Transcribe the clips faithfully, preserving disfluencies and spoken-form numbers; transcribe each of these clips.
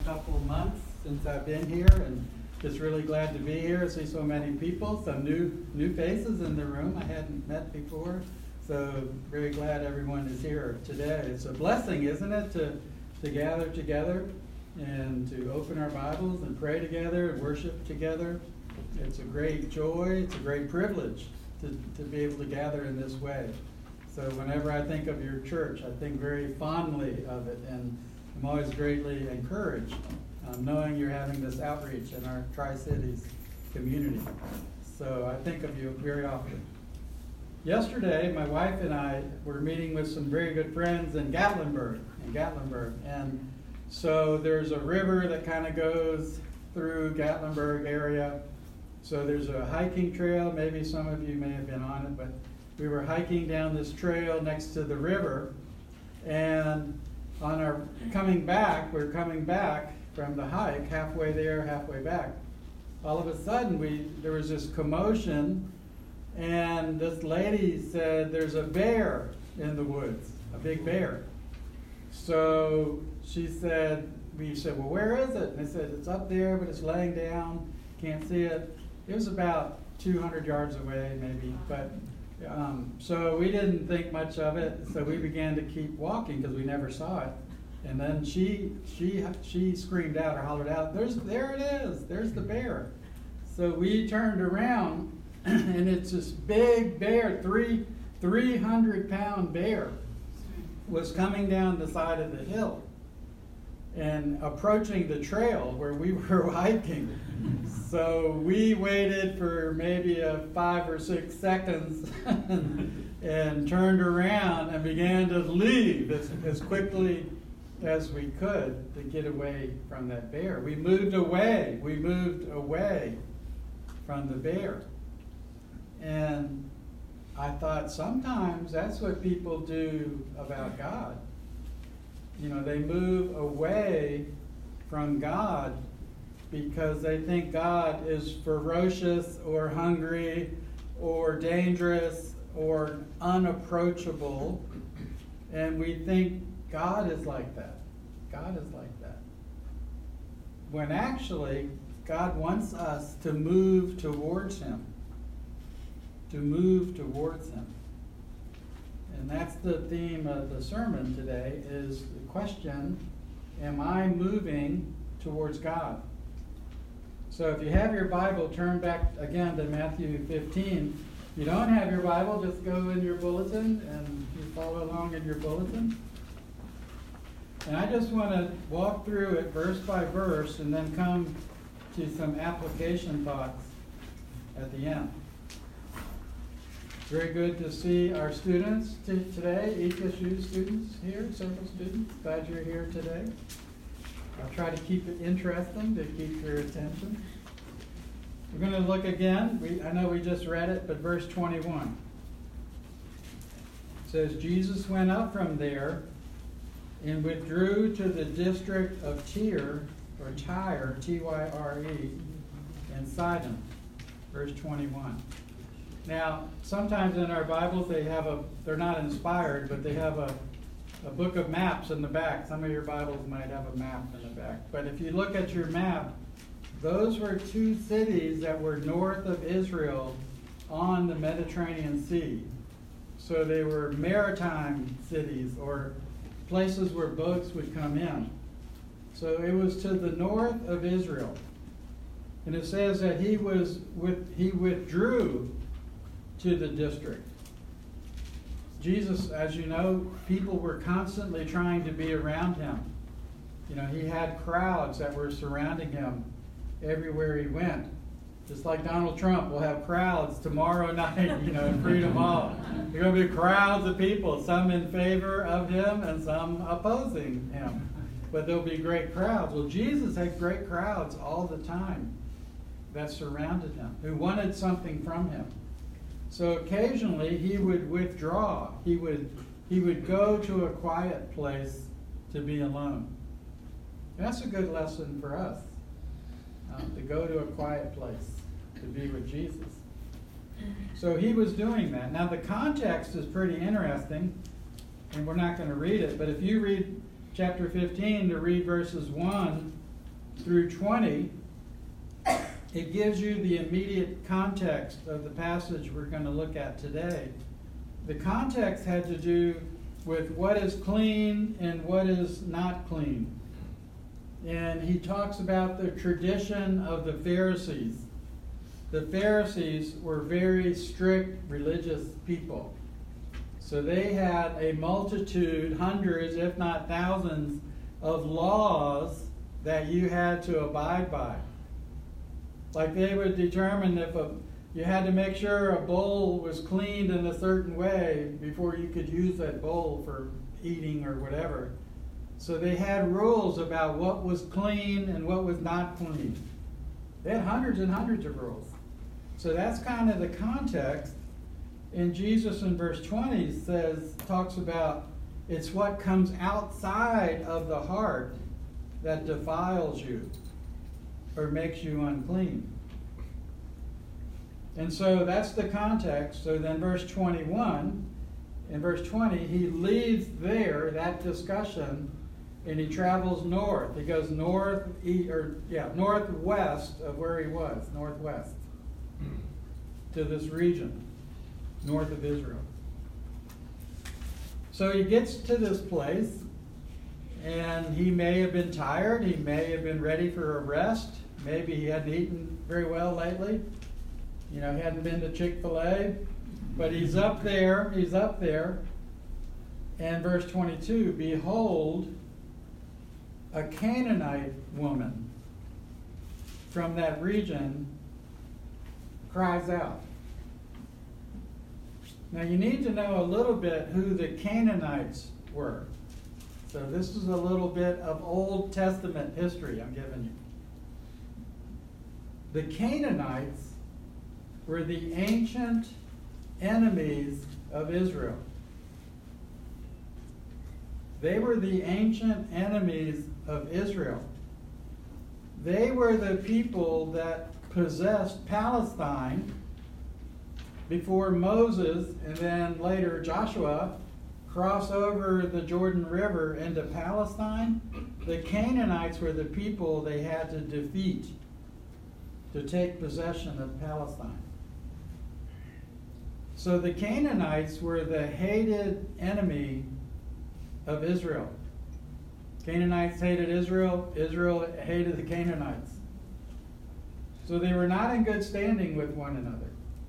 couple of months since I've been here, and just really glad to be here. I see so many people, some new new faces in the room I hadn't met before. So very glad everyone is here today. It's a blessing, isn't it, to, to gather together and to open our Bibles and pray together and worship together. It's a great joy, it's a great privilege to, to be able to gather in this way. So whenever I think of your church, I think very fondly of it, and I'm always greatly encouraged um, knowing you're having this outreach in our Tri-Cities community. So I think of you very often. Yesterday, my wife and I were meeting with some very good friends in Gatlinburg, in Gatlinburg, and so there's a river that kind of goes through Gatlinburg area. So there's a hiking trail. Maybe some of you may have been on it, but we were hiking down this trail next to the river, and on our coming back, we're coming back from the hike, halfway there, halfway back. All of a sudden, we there was this commotion, and this lady said, "There's a bear in the woods, a big bear." So she said, we said, "Well, where is it?" And they said, "It's up there, but it's laying down. Can't see it." It was about two hundred yards away, maybe. But um, so we didn't think much of it. So we began to keep walking because we never saw it. And then she she she screamed out or hollered out, "There's there it is! There's the bear!" So we turned around, and it's this big bear, three three hundred pound bear, was coming down the side of the hill and approaching the trail where we were hiking. So we waited for maybe a five or six seconds and turned around and began to leave as, as quickly as we could to get away from that bear. We moved away. We moved away from the bear. And I thought sometimes that's what people do about God. You know, they move away from God because they think God is ferocious or hungry or dangerous or unapproachable. And we think God is like that. God is like that. When actually, God wants us to move towards Him. To move towards Him. And that's the theme of the sermon today, is the question, am I moving towards God? So if you have your Bible, turn back again to Matthew fifteen. If you don't have your Bible, just go in your bulletin and you follow along in your bulletin. And I just want to walk through it verse by verse and then come to some application thoughts at the end. Very good to see our students t- today, E T S U students here, several students. Glad you're here today. I'll try to keep it interesting to keep your attention. We're going to look again. We, I know we just read it, but verse twenty-one. It says, Jesus went up from there and withdrew to the district of Tyre, or Tyre, T Y R E, and Sidon. Verse twenty-one. Now, sometimes in our Bibles they have a, they're not inspired, but they have a, a book of maps in the back. Some of your Bibles might have a map in the back. But if you look at your map, those were two cities that were north of Israel on the Mediterranean Sea. So they were maritime cities, or places where boats would come in. So it was to the north of Israel. And it says that he was with he withdrew to the district. Jesus, as you know, people were constantly trying to be around him. You know, he had crowds that were surrounding him everywhere he went. Just like Donald Trump will have crowds tomorrow night, you know, in Freedom Hall. There are going to be crowds of people, some in favor of him and some opposing him. But there'll be great crowds. Well, Jesus had great crowds all the time that surrounded him, who wanted something from him. So occasionally he would withdraw. He would he would go to a quiet place to be alone. And that's a good lesson for us, um, to go to a quiet place to be with Jesus. So he was doing that. Now the context is pretty interesting, and we're not going to read it, but if you read chapter fifteen to read verses one through twenty, it gives you the immediate context of the passage we're going to look at today. The context had to do with what is clean and what is not clean. And he talks about the tradition of the Pharisees. The Pharisees were very strict religious people. So they had a multitude, hundreds, if not thousands, of laws that you had to abide by. Like they would determine if a, you had to make sure a bowl was cleaned in a certain way before you could use that bowl for eating or whatever. So they had rules about what was clean and what was not clean. They had hundreds and hundreds of rules. So that's kind of the context. And Jesus in verse twenty says, talks about it's what comes outside of the heart that defiles you or makes you unclean. And so that's the context. So then verse twenty-one, in verse twenty, he leaves there, that discussion, and he travels north. He goes north, or yeah, northwest of where he was, northwest, to this region, north of Israel. So he gets to this place, and he may have been tired. He may have been ready for a rest. Maybe he hadn't eaten very well lately. You know, he hadn't been to Chick-fil-A. But he's up there, he's up there. And verse twenty-two, behold, a Canaanite woman from that region cries out. Now you need to know a little bit who the Canaanites were. So this is a little bit of Old Testament history I'm giving you. The Canaanites were the ancient enemies of Israel. They were the ancient enemies of Israel. They were the people that possessed Palestine before Moses and then later Joshua cross over the Jordan River into Palestine. The Canaanites were the people they had to defeat to take possession of Palestine. So the Canaanites were the hated enemy of Israel. Canaanites hated Israel. Israel hated the Canaanites. So they were not in good standing with one another.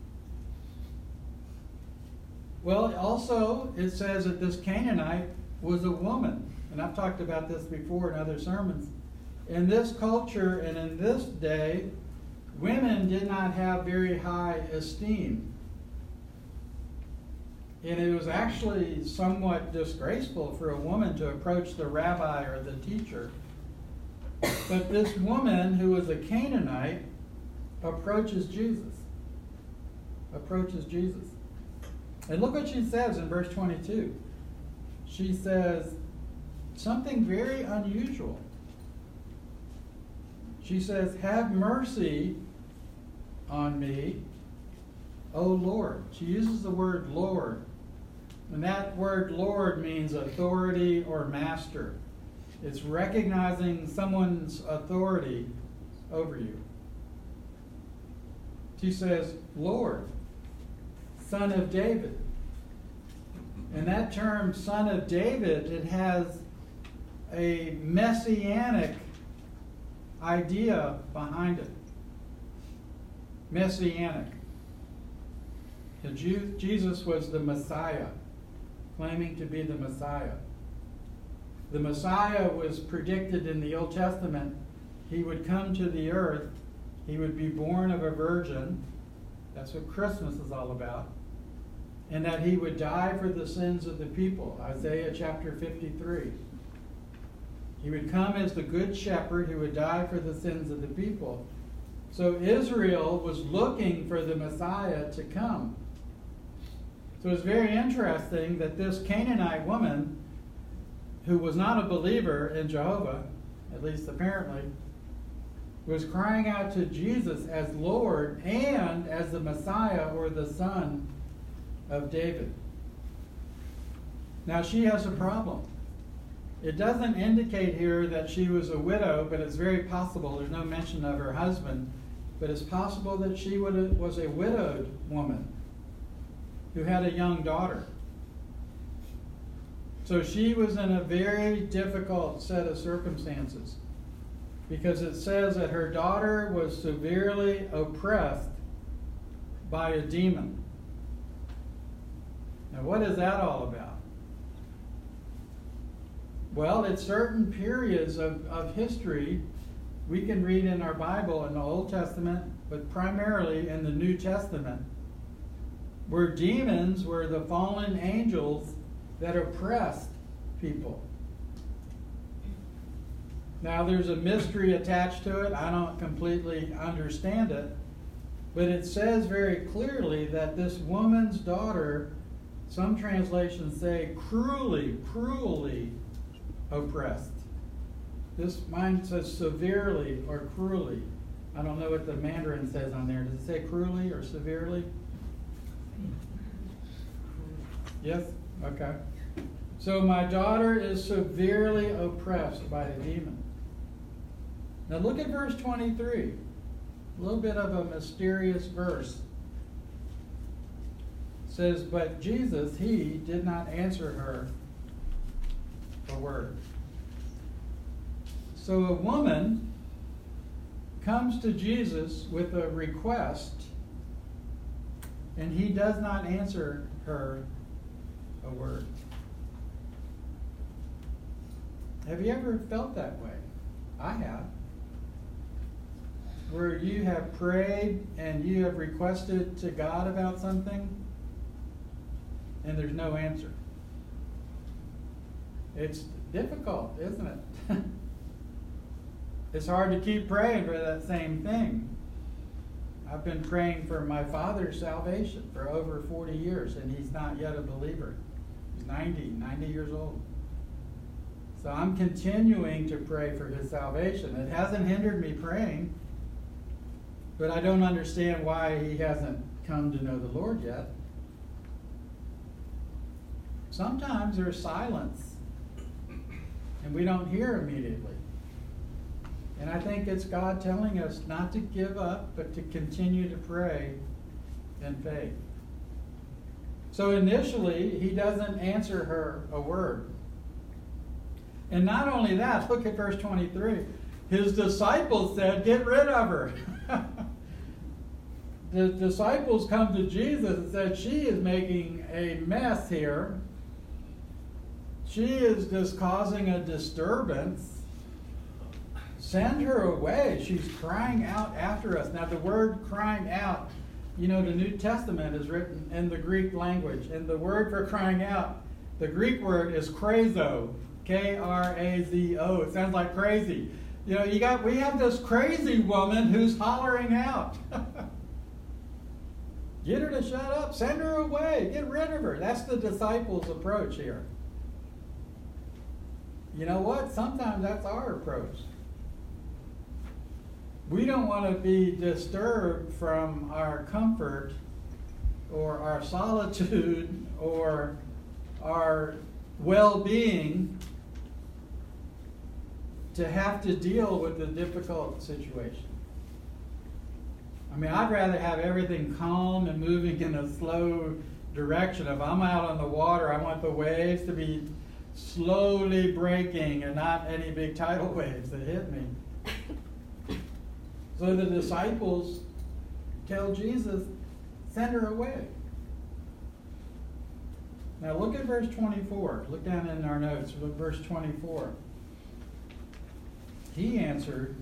Well, also, it says that this Canaanite was a woman. And I've talked about this before in other sermons. In this culture and in this day, women did not have very high esteem. And it was actually somewhat disgraceful for a woman to approach the rabbi or the teacher. But this woman, who was a Canaanite, approaches Jesus. Approaches Jesus. And look what she says in verse twenty-two. She says something very unusual. She says, "Have mercy on me, O Lord." She uses the word Lord. And that word Lord means authority or master. It's recognizing someone's authority over you. She says, "Lord, Son of David." And that term, Son of David, it has a messianic idea behind it. Messianic. The Jew, Jesus was the Messiah, claiming to be the Messiah. The Messiah was predicted in the Old Testament. He would come to the earth. He would be born of a virgin. That's what Christmas is all about. And that he would die for the sins of the people. Isaiah chapter fifty-three. He would come as the good shepherd who would die for the sins of the people. So Israel was looking for the Messiah to come. So it's very interesting that this Canaanite woman, who was not a believer in Jehovah, at least apparently, was crying out to Jesus as Lord and as the Messiah or the Son of David. Now she has a problem. It doesn't indicate here that she was a widow, but it's very possible. There's no mention of her husband, but it's possible that she would, was a widowed woman who had a young daughter. So she was in a very difficult set of circumstances, because it says that her daughter was severely oppressed by a demon. Now, what is that all about? Well, at certain periods of, of history, we can read in our Bible in the Old Testament, but primarily in the New Testament, where demons were the fallen angels that oppressed people. Now, there's a mystery attached to it. I don't completely understand it, but it says very clearly that this woman's daughter, some translations say cruelly, cruelly oppressed. This mine says severely or cruelly. I don't know what the Mandarin says on there. Does it say cruelly or severely? Yes? Okay. So my daughter is severely oppressed by a demon. Now look at verse twenty-three. A little bit of a mysterious verse. It says, but Jesus, he did not answer her a word. So a woman comes to Jesus with a request, and he does not answer her a word. Have you ever felt that way? I have. Where you have prayed and you have requested to God about something, and there's no answer. It's difficult, isn't it? It's hard to keep praying for that same thing. I've been praying for my father's salvation for over forty years, and he's not yet a believer. He's ninety, ninety years old. So I'm continuing to pray for his salvation. It hasn't hindered me praying, but I don't understand why he hasn't come to know the Lord yet. Sometimes there's silence, and we don't hear immediately. And I think it's God telling us not to give up, but to continue to pray in faith. So initially, he doesn't answer her a word. And not only that, look at verse twenty-three. His disciples said, get rid of her. The disciples come to Jesus and said, she is making a mess here. She is just causing a disturbance. Send her away. She's crying out after us. Now the word crying out, you know, the New Testament is written in the Greek language. And the word for crying out, the Greek word is krazo. K R A Z O. It sounds like crazy. You know, you got we have this crazy woman who's hollering out. Get her to shut up. Send her away. Get rid of her. That's the disciples' approach here. You know what? Sometimes that's our approach. We don't want to be disturbed from our comfort or our solitude or our well-being to have to deal with a difficult situation. I mean, I'd rather have everything calm and moving in a slow direction. If I'm out on the water, I want the waves to be slowly breaking and not any big tidal waves that hit me. So the disciples tell Jesus, send her away. Now look at verse twenty-four. Look down in our notes, look verse twenty-four. He answered,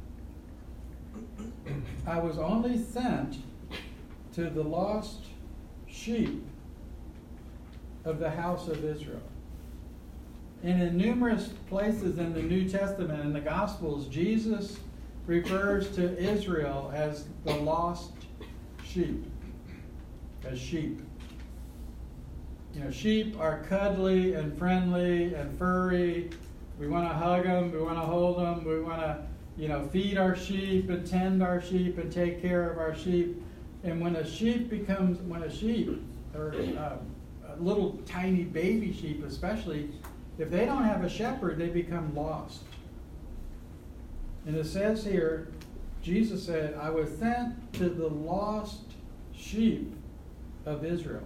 I was only sent to the lost sheep of the house of Israel. And in numerous places in the New Testament and the Gospels, Jesus refers to Israel as the lost sheep, as sheep. You know, sheep are cuddly and friendly and furry. We want to hug them, we want to hold them, we want to, you know, feed our sheep and tend our sheep and take care of our sheep. And when a sheep becomes, when a sheep, or uh, a little tiny baby sheep especially, if they don't have a shepherd, they become lost. And it says here, Jesus said, I was sent to the lost sheep of Israel.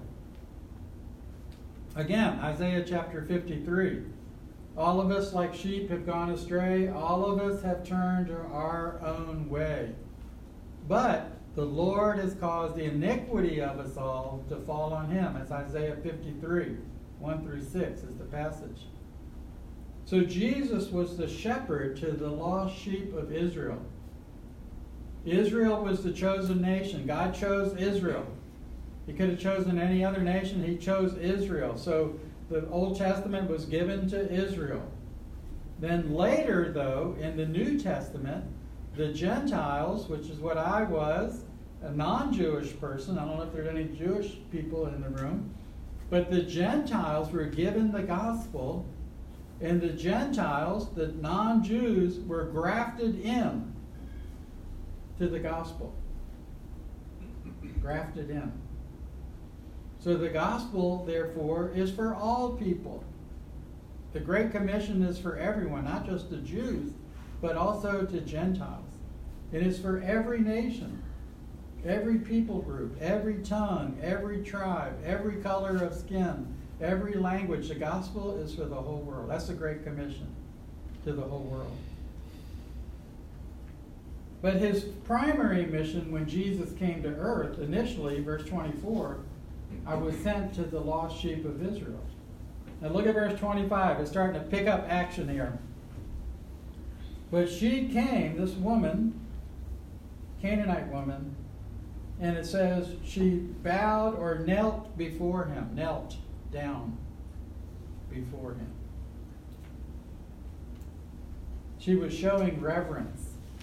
Again, Isaiah chapter fifty-three. All of us like sheep have gone astray. All of us have turned to our own way. But the Lord has caused the iniquity of us all to fall on him. That's Isaiah fifty-three, one through six is the passage. So Jesus was the shepherd to the lost sheep of Israel. Israel was the chosen nation. God chose Israel. He could have chosen any other nation. He chose Israel. So the Old Testament was given to Israel. Then later, though, in the New Testament, the Gentiles, which is what I was, a non-Jewish person, I don't know if there's any Jewish people in the room, but the Gentiles were given the gospel, and the Gentiles, the non-Jews, were grafted in to the gospel. Grafted in. So the gospel, therefore, is for all people. The Great Commission is for everyone, not just the Jews, but also to Gentiles. It is for every nation, every people group, every tongue, every tribe, every color of skin, every language. The gospel is for the whole world. That's the Great Commission, to the whole world. But his primary mission when Jesus came to earth, initially, verse twenty-four, I was sent to the lost sheep of Israel. Now look at verse twenty-five. It's starting to pick up action here. But she came, this woman, Canaanite woman, and it says she bowed or knelt before him, knelt down before him. She was showing reverence.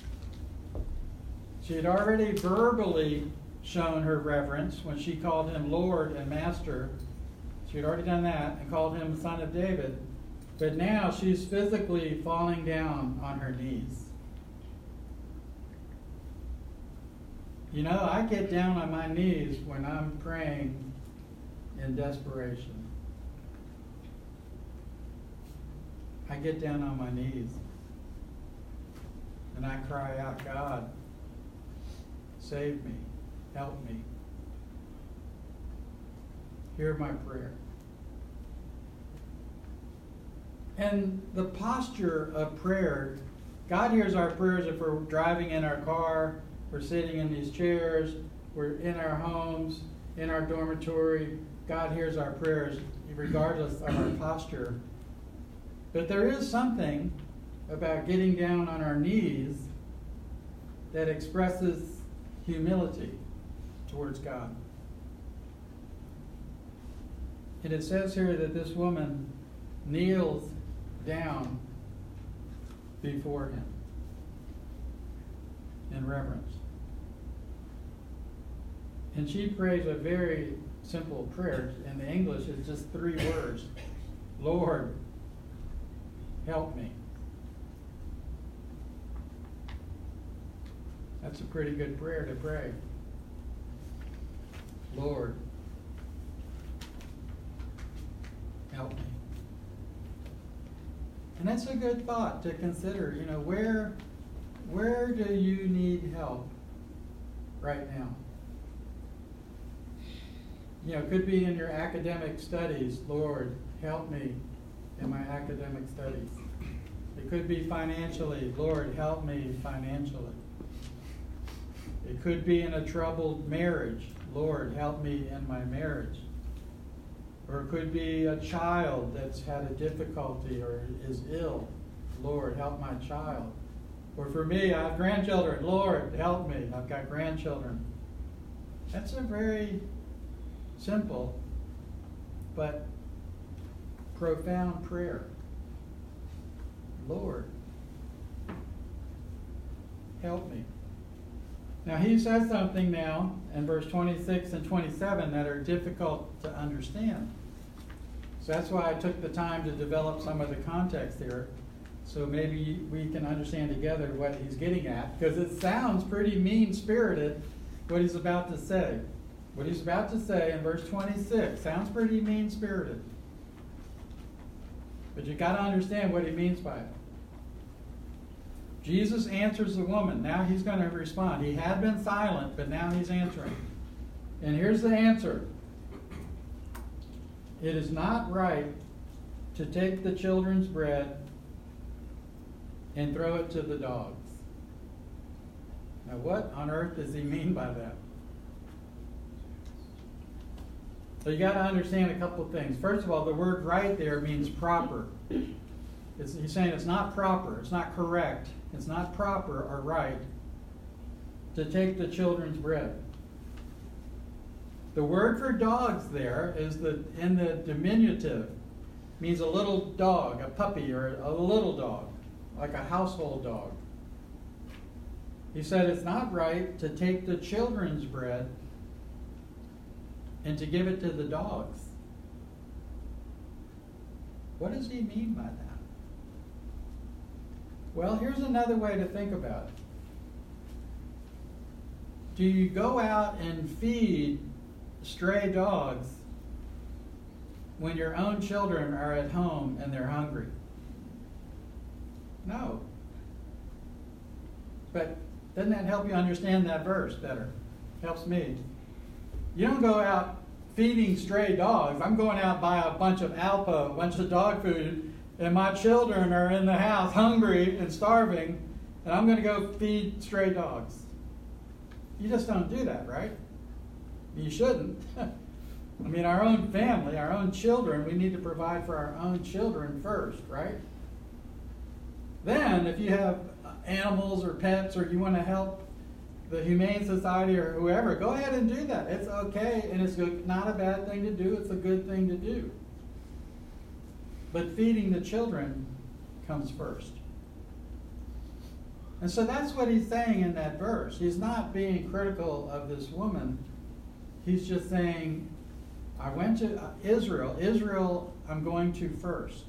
She had already verbally shown her reverence when she called him Lord and Master. She had already done that and called him Son of David. But now she's physically falling down on her knees. You know, I get down on my knees when I'm praying in desperation. I get down on my knees and I cry out, God, save me, help me. Hear my prayer. And the posture of prayer, God hears our prayers if we're driving in our car, we're sitting in these chairs, we're in our homes, in our dormitory. God hears our prayers regardless of our posture. But there is something about getting down on our knees that expresses humility towards God. And it says here that this woman kneels down before him in reverence. And she prays a very simple prayer. In the English, it's just three words. Lord, help me. That's a pretty good prayer to pray. Lord, help me. And that's a good thought to consider. You know, where, where do you need help right now? You know, it could be in your academic studies. Lord, help me in my academic studies. It could be financially. Lord, help me financially. It could be in a troubled marriage. Lord, help me in my marriage. Or it could be a child that's had a difficulty or is ill. Lord, help my child. Or for me, I have grandchildren. Lord, help me. I've got grandchildren. That's a very simple but profound prayer. Lord, help me. Now he says something now in verse twenty-six and twenty-seven that are difficult to understand. So that's why I took the time to develop some of the context here, so maybe we can understand together what he's getting at, because it sounds pretty mean-spirited what he's about to say. What he's about to say in verse twenty-six sounds pretty mean-spirited. But you got to understand what he means by it. Jesus answers the woman. Now he's going to respond. He had been silent, but now he's answering. And here's the answer. It is not right to take the children's bread and throw it to the dogs. Now, what on earth does he mean by that? So you got to understand a couple of things. First of all, the word right there means proper. It's, he's saying it's not proper, it's not correct, it's not proper or right to take the children's bread. The word for dogs there is the in the diminutive, means a little dog, a puppy or a little dog, like a household dog. He said it's not right to take the children's bread and to give it to the dogs. What does he mean by that? Well, here's another way to think about it. Do you go out and feed stray dogs when your own children are at home and they're hungry? No. But doesn't that help you understand that verse better? Helps me. You don't go out feeding stray dogs. I'm going out and buy a bunch of Alpa, a bunch of dog food, and my children are in the house hungry and starving, and I'm going to go feed stray dogs. You just don't do that, right? You shouldn't. I mean, our own family, our own children, we need to provide for our own children first, right? Then, if you have animals or pets or you want to help the Humane Society or whoever, go ahead and do that. It's okay, and it's not a bad thing to do. It's a good thing to do. But feeding the children comes first. And so that's what he's saying in that verse. He's not being critical of this woman. He's just saying, I went to Israel. Israel, I'm going to first.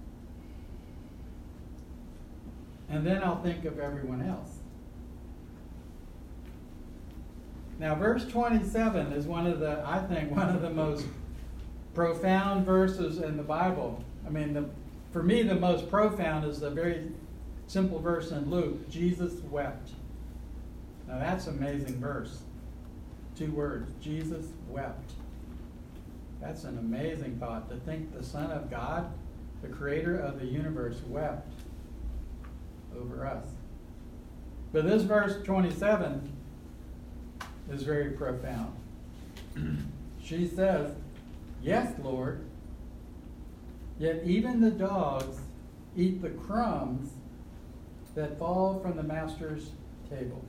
And then I'll think of everyone else. Now, verse twenty-seven is one of the, I think, one of the most profound verses in the Bible. I mean, the, for me, the most profound is the very simple verse in Luke, Jesus wept. Now, that's an amazing verse. Two words, Jesus wept. That's an amazing thought, to think the Son of God, the creator of the universe, wept over us. But this verse twenty-seven is very profound. She says, yes, Lord, yet even the dogs eat the crumbs that fall from the master's table.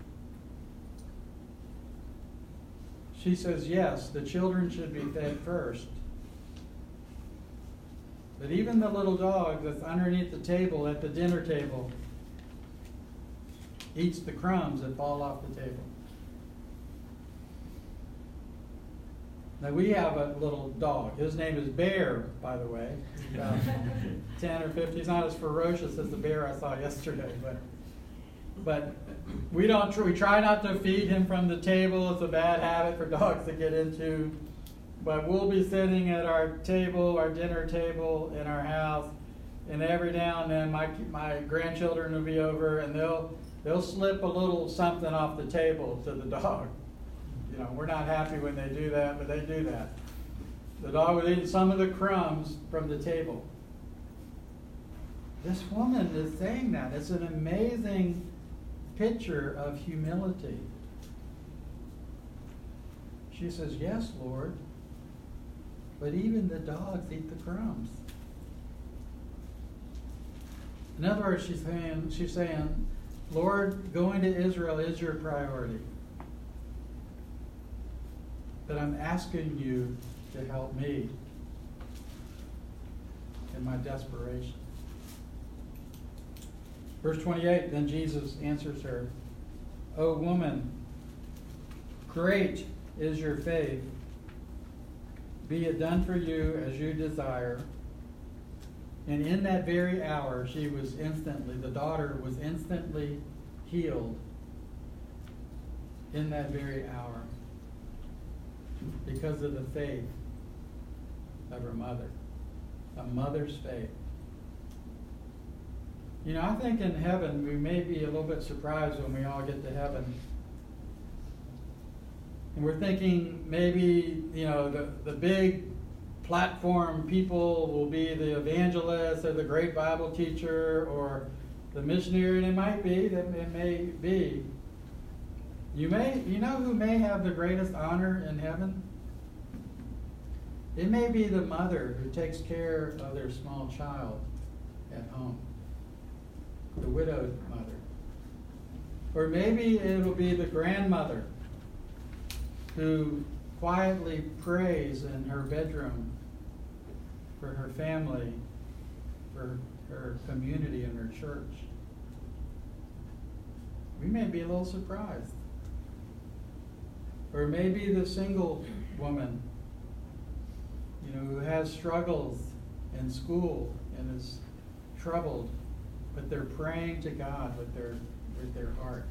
She says, yes, the children should be fed first. But even the little dog that's underneath the table at the dinner table eats the crumbs that fall off the table. Now, we have a little dog. His name is Bear, by the way. He's about ten or fifteen. He's not as ferocious as the bear I saw yesterday, but but we don't. We try not to feed him from the table. It's a bad habit for dogs to get into. But we'll be sitting at our table, our dinner table in our house, and every now and then my my grandchildren will be over, and they'll they'll slip a little something off the table to the dog. You know, we're not happy when they do that, but they do that. The dog would eat some of the crumbs from the table. This woman is saying that. It's an amazing picture of humility. She says, yes, Lord, but even the dogs eat the crumbs. In other words, she's saying, she's saying, Lord, going to Israel is your priority. But I'm asking you to help me in my desperation. Verse twenty-eight, then Jesus answers her, O woman, great is your faith. Be it done for you as you desire. And in that very hour, she was instantly, the daughter was instantly healed in that very hour because of the faith of her mother. A mother's faith. You know, I think in heaven we may be a little bit surprised when we all get to heaven. And we're thinking maybe, you know, the, the big platform people will be the evangelist or the great Bible teacher or the missionary, and it might be, that it may be. You may, you know who may have the greatest honor in heaven? It may be the mother who takes care of their small child at home. The widowed mother. Or maybe it'll be the grandmother who quietly prays in her bedroom for her family, for her community and her church. We may be a little surprised. Or maybe the single woman, you know, who has struggles in school and is troubled, but they're praying to God with their with their heart.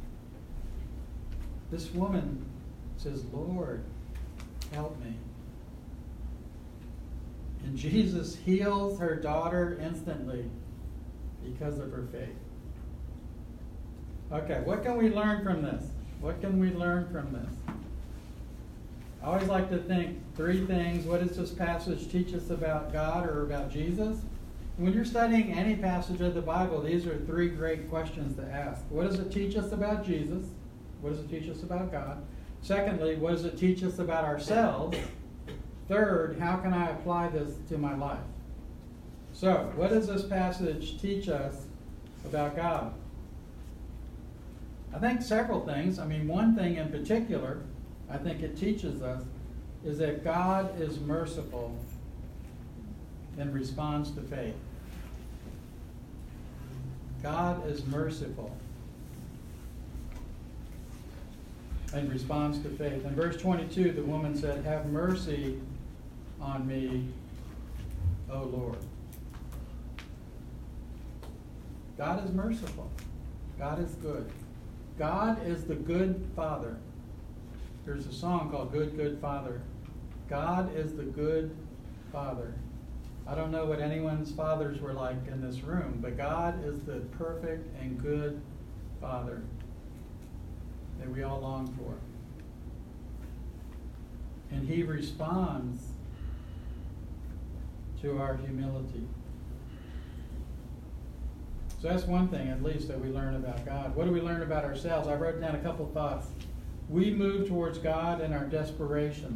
This woman says, Lord, help me. And Jesus heals her daughter instantly because of her faith. Okay, what can we learn from this? What can we learn from this? I always like to think three things. What does this passage teach us about God or about Jesus? When you're studying any passage of the Bible, these are three great questions to ask. What does it teach us about Jesus? What does it teach us about God? Secondly, what does it teach us about ourselves? Third, how can I apply this to my life? So, what does this passage teach us about God? I think several things. I mean, one thing in particular, I think it teaches us, is that God is merciful in response to faith. God is merciful in response to faith. In verse twenty-two, the woman said, "Have mercy on me, O Lord." God is merciful. God is good. God is the good Father. There's a song called Good, Good Father. God is the good Father. I don't know what anyone's fathers were like in this room, but God is the perfect and good Father that we all long for. And He responds to our humility. So that's one thing, at least, that we learn about God. What do we learn about ourselves? I wrote down a couple thoughts. We move towards God in our desperation.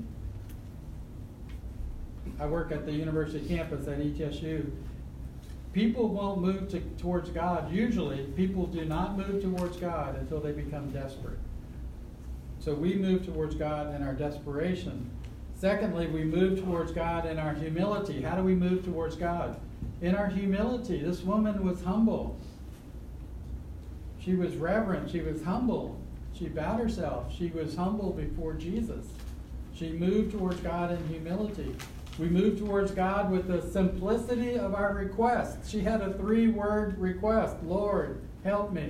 I work at the university campus at E T S U. People won't move to, towards God. Usually, people do not move towards God until they become desperate. So we move towards God in our desperation. Secondly, we move towards God in our humility. How do we move towards God? In our humility. This woman was humble. She was reverent. She was humble. She bowed herself. She was humble before Jesus. She moved towards God in humility. We move towards God with the simplicity of our request. She had a three-word request: Lord, help me.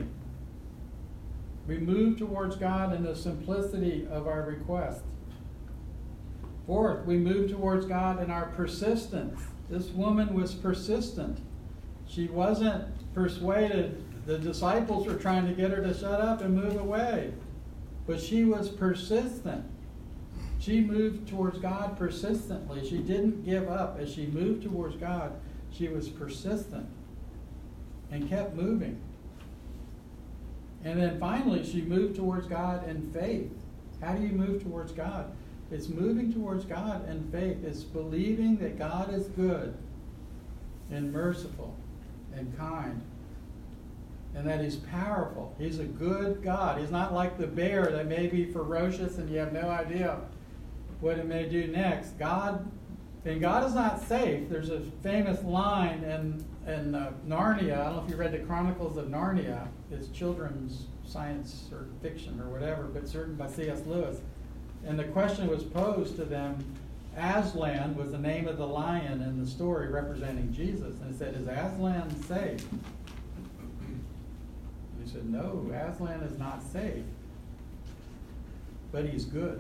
We move towards God in the simplicity of our request. Fourth, we move towards God in our persistence. This woman was persistent. She wasn't persuaded. The disciples were trying to get her to shut up and move away. But she was persistent. She moved towards God persistently. She didn't give up. As she moved towards God, she was persistent and kept moving. And then finally, she moved towards God in faith. How do you move towards God? It's moving towards God in faith. It's believing that God is good and merciful and kind, and that He's powerful. He's a good God. He's not like the bear that may be ferocious and you have no idea what it may do next. God, and God is not safe. There's a famous line in, in uh, Narnia. I don't know if you read the Chronicles of Narnia. It's children's science or fiction or whatever, but certain by C S Lewis. And the question was posed to them. Aslan was the name of the lion in the story representing Jesus. And it said, "Is Aslan safe?" And he said, "No, Aslan is not safe. But he's good."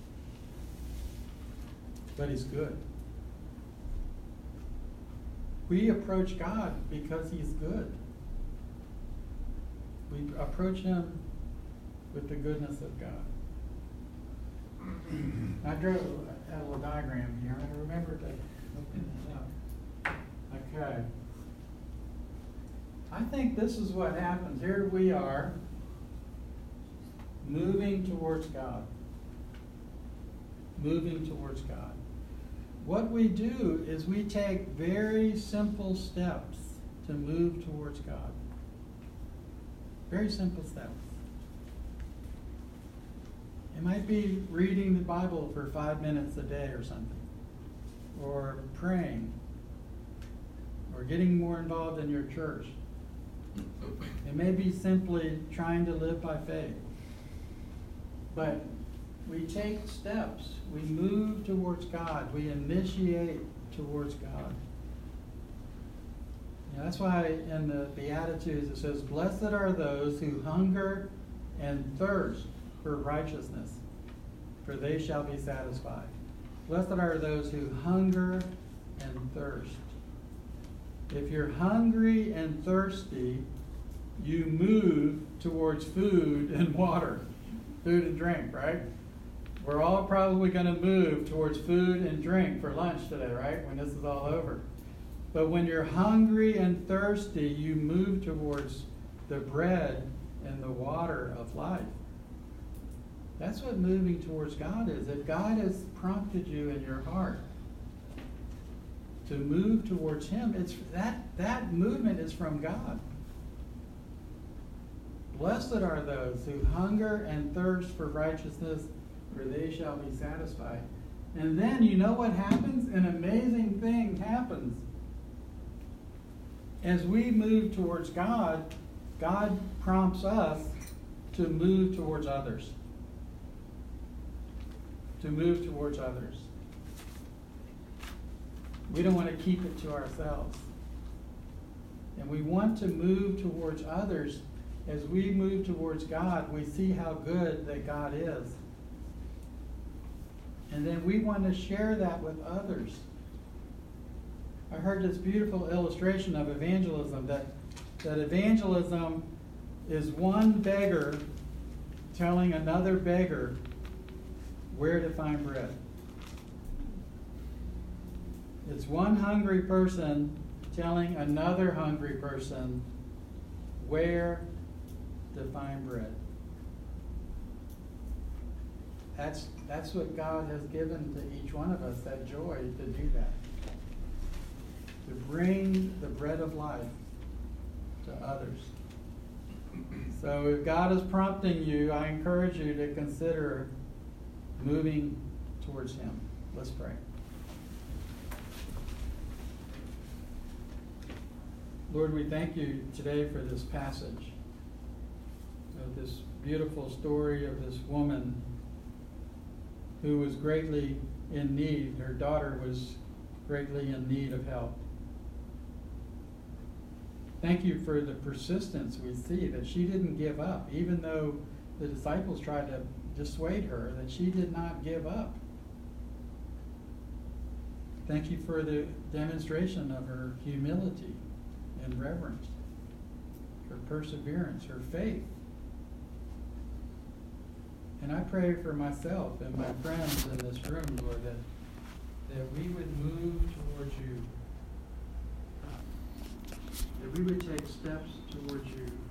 But he's good. We approach God because he's good. We approach him with the goodness of God. I drew a little diagram here. I remember to open it up. Okay. I think this is what happens. Here we are, moving towards God. Moving towards God. What we do is we take very simple steps to move towards God. Very simple steps. It might be reading the Bible for five minutes a day or something, or praying, or getting more involved in your church. It may be simply trying to live by faith. But we take steps. We move towards God. We initiate towards God. You know, that's why in the Beatitudes it says, "Blessed are those who hunger and thirst for righteousness, for they shall be satisfied." Blessed are those who hunger and thirst. If you're hungry and thirsty, you move towards food and water. Food and drink, right? We're all probably going to move towards food and drink for lunch today, right? When this is all over. But when you're hungry and thirsty, you move towards the bread and the water of life. That's what moving towards God is. If God has prompted you in your heart to move towards him, it's that, that movement is from God. Blessed are those who hunger and thirst for righteousness, for they shall be satisfied. And then you know what happens? An amazing thing happens. As we move towards God, God prompts us to move towards others. To move towards others. We don't want to keep it to ourselves. And we want to move towards others. As we move towards God, we see how good that God is. And then we want to share that with others. I heard this beautiful illustration of evangelism, that, that evangelism is one beggar telling another beggar where to find bread. It's one hungry person telling another hungry person where to find bread. That's, that's what God has given to each one of us, that joy to do that. To bring the bread of life to others. So if God is prompting you, I encourage you to consider moving towards him. Let's pray. Lord, we thank you today for this passage, of this beautiful story of this woman who was greatly in need. Her daughter was greatly in need of help. Thank you for the persistence we see, that she didn't give up, even though the disciples tried to dissuade her, that she did not give up. Thank you for the demonstration of her humility and reverence, her perseverance, her faith. And I pray for myself and my friends in this room, Lord, that, that we would move towards you, that we would take steps towards you.